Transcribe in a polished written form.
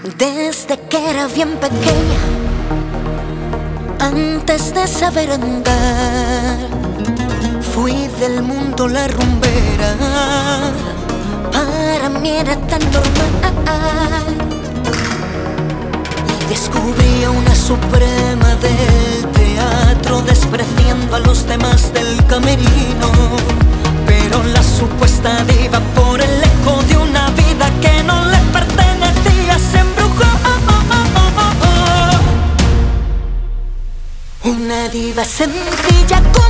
Desde que era bien pequeña, antes de saber andar, fui del mundo la rumbera. Para mí era tan normal. Y descubrí a una suprema del teatro, despreciando a los demás del camerino. Pero la supuesta diva, por el eco de una vida que no le pertenecía, se embrujó. Una diva sencilla